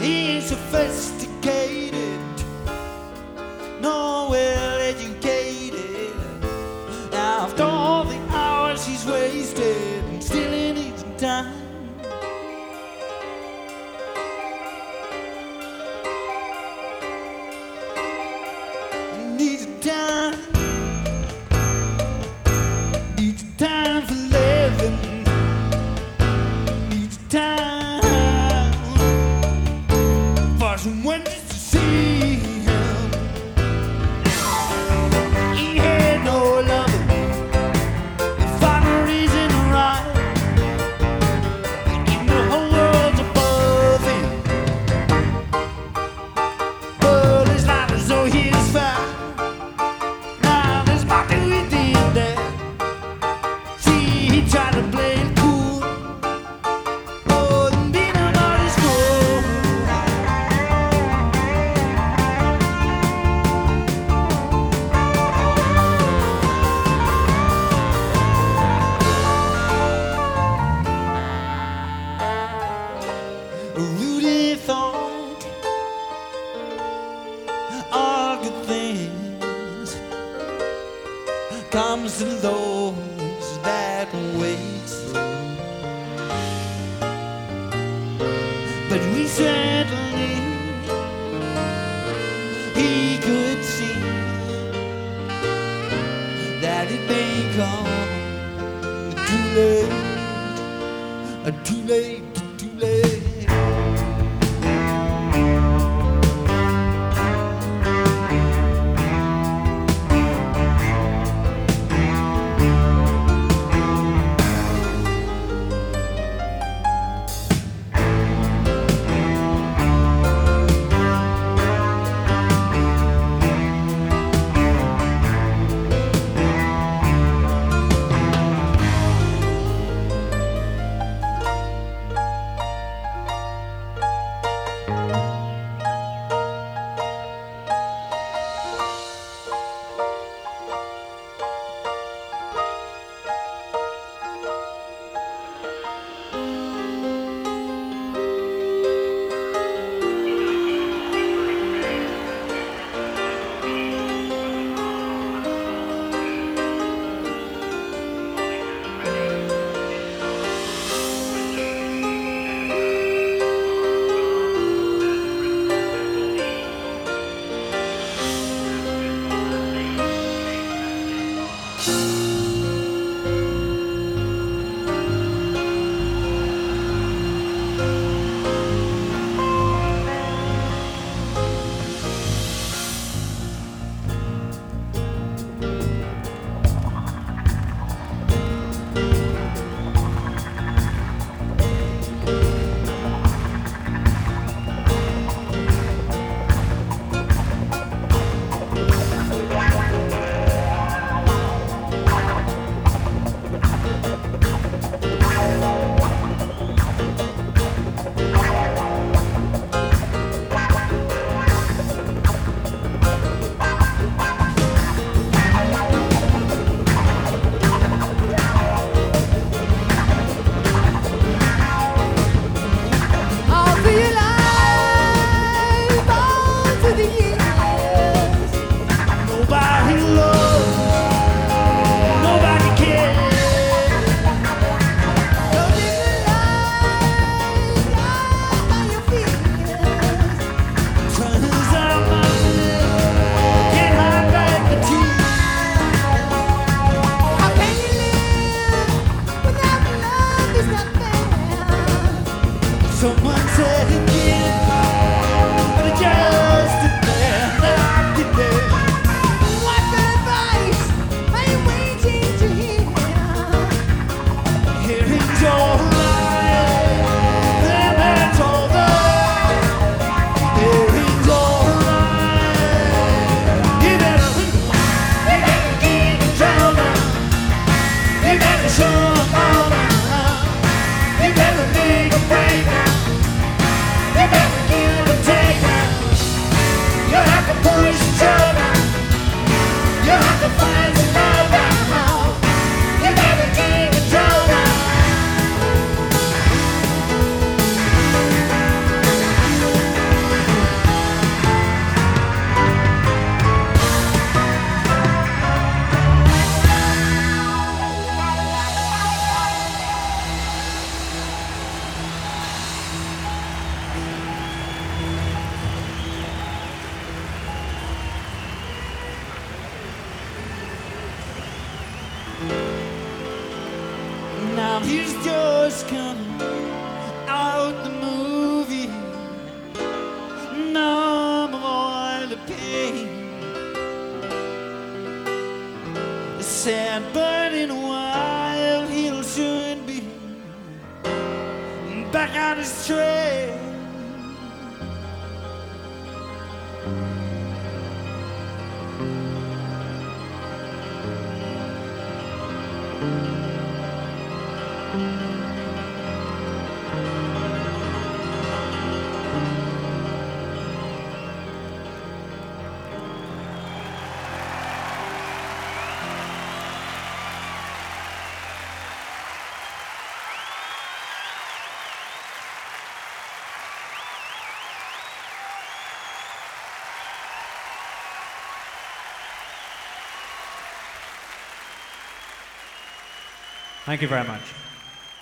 ain't sophisticated, nor well educated. After all the hours he's wasted, still he needs some time. Needs time. Needs time for living. Needs time for someone just to see him. He had no loving. He found no reason to ride. Even the whole world's above him. But it's not as though he's found. Now there's more to it than that. See, he tried to play it cool. Oh, and being an artist cool. Rudy thought all good things comes to those that wait. But recently he could see that it may come too late, too late, too late. he's just coming out the movie. Numb of all the pain. Sad but in a while he'll soon be back on his trail. Thank you very much.